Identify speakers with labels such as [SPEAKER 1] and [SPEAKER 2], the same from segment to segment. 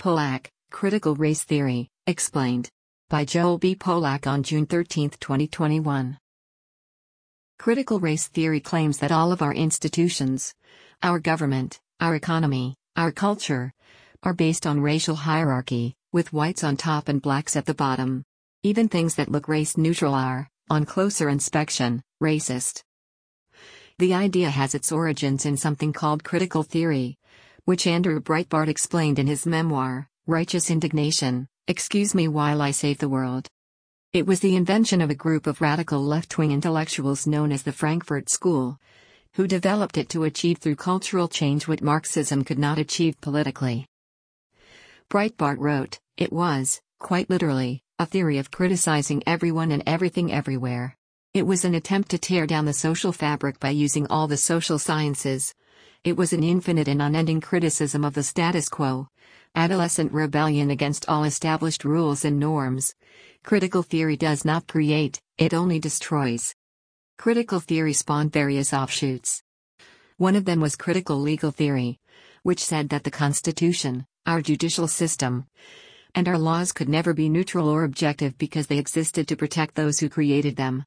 [SPEAKER 1] Polak, Critical Race Theory, Explained. By Joel B. Polak on June 13, 2021. Critical race theory claims that all of our institutions, our government, our economy, our culture, are based on racial hierarchy, with whites on top and blacks at the bottom. Even things that look race-neutral are, on closer inspection, racist. The idea has its origins in something called critical theory, which Andrew Breitbart explained in his memoir, Righteous Indignation, Excuse Me While I Save the World. It was the invention of a group of radical left-wing intellectuals known as the Frankfurt School, who developed it to achieve through cultural change what Marxism could not achieve politically. Breitbart wrote, it was, quite literally, a theory of criticizing everyone and everything everywhere. It was an attempt to tear down the social fabric by using all the social sciences. It was an infinite and unending criticism of the status quo, adolescent rebellion against all established rules and norms. Critical theory does not create, it only destroys. Critical theory spawned various offshoots. One of them was critical legal theory, which said that the Constitution, our judicial system, and our laws could never be neutral or objective because they existed to protect those who created them.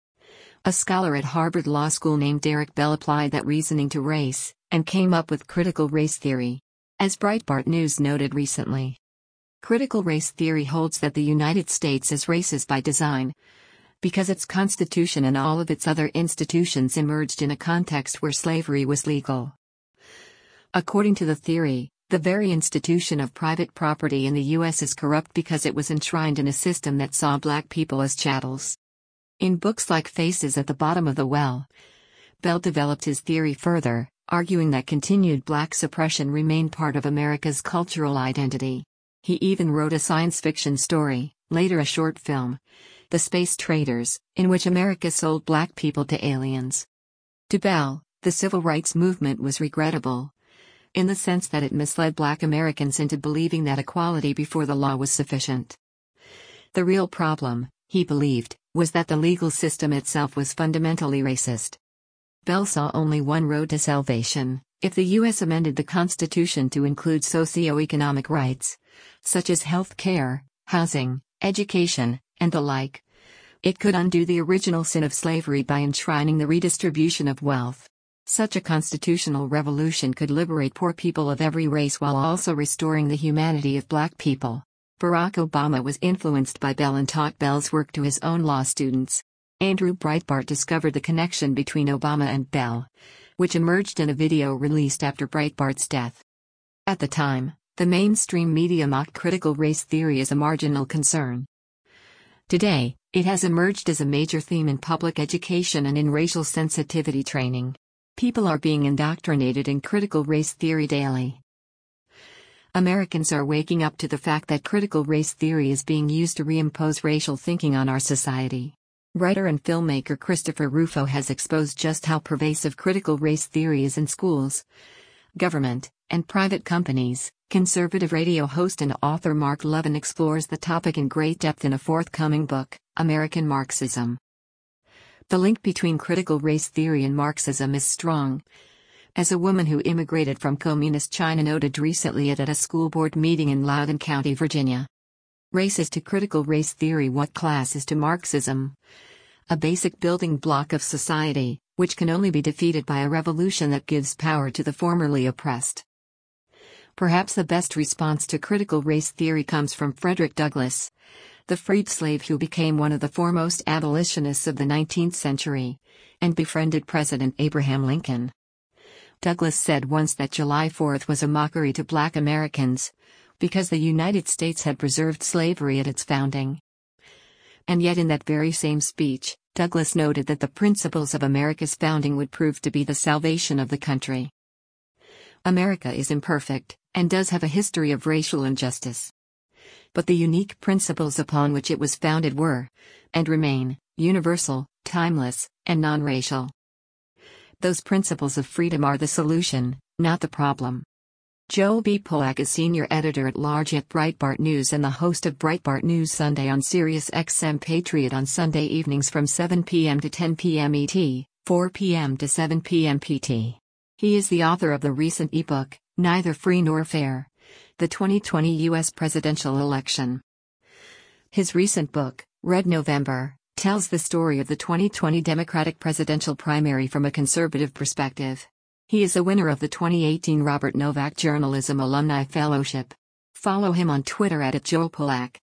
[SPEAKER 1] A scholar at Harvard Law School named Derek Bell applied that reasoning to race, and came up with critical race theory. As Breitbart News noted recently, critical race theory holds that the United States is racist by design, because its constitution and all of its other institutions emerged in a context where slavery was legal. According to the theory, the very institution of private property in the U.S. is corrupt because it was enshrined in a system that saw black people as chattels. In books like Faces at the Bottom of the Well, Bell developed his theory further, arguing that continued black suppression remained part of America's cultural identity. He even wrote a science fiction story, later a short film, The Space Traders, in which America sold black people to aliens. To Bell, the civil rights movement was regrettable, in the sense that it misled black Americans into believing that equality before the law was sufficient. The real problem, he believed, was that the legal system itself was fundamentally racist. Bell saw only one road to salvation: if the U.S. amended the Constitution to include socio-economic rights, such as health care, housing, education, and the like, it could undo the original sin of slavery by enshrining the redistribution of wealth. Such a constitutional revolution could liberate poor people of every race while also restoring the humanity of black people. Barack Obama was influenced by Bell and taught Bell's work to his own law students. Andrew Breitbart discovered the connection between Obama and Bell, which emerged in a video released after Breitbart's death. At the time, the mainstream media mocked critical race theory as a marginal concern. Today, it has emerged as a major theme in public education and in racial sensitivity training. People are being indoctrinated in critical race theory daily. Americans are waking up to the fact that critical race theory is being used to reimpose racial thinking on our society. Writer and filmmaker Christopher Rufo has exposed just how pervasive critical race theory is in schools, government, and private companies. Conservative radio host and author Mark Levin explores the topic in great depth in a forthcoming book, American Marxism. The link between critical race theory and Marxism is strong. As a woman who immigrated from communist China noted recently at a school board meeting in Loudoun County, Virginia. Race is to critical race theory what class is to Marxism. A basic building block of society, which can only be defeated by a revolution that gives power to the formerly oppressed. Perhaps the best response to critical race theory comes from Frederick Douglass, the freed slave who became one of the foremost abolitionists of the 19th century, and befriended President Abraham Lincoln. Douglass said once that July 4th was a mockery to black Americans, because the United States had preserved slavery at its founding. And yet in that very same speech, Douglass noted that the principles of America's founding would prove to be the salvation of the country. America is imperfect, and does have a history of racial injustice. But the unique principles upon which it was founded were, and remain, universal, timeless, and non-racial. Those principles of freedom are the solution, not the problem. Joel B. Polak is senior editor-at-large at Breitbart News and the host of Breitbart News Sunday on Sirius XM Patriot on Sunday evenings from 7 p.m. to 10 p.m. ET, 4 p.m. to 7 p.m. PT. He is the author of the recent ebook, Neither Free Nor Fair: the 2020 U.S. presidential election. His recent book, Red November, tells the story of the 2020 Democratic presidential primary from a conservative perspective. He is a winner of the 2018 Robert Novak Journalism Alumni Fellowship. Follow him on Twitter @JoelPolak.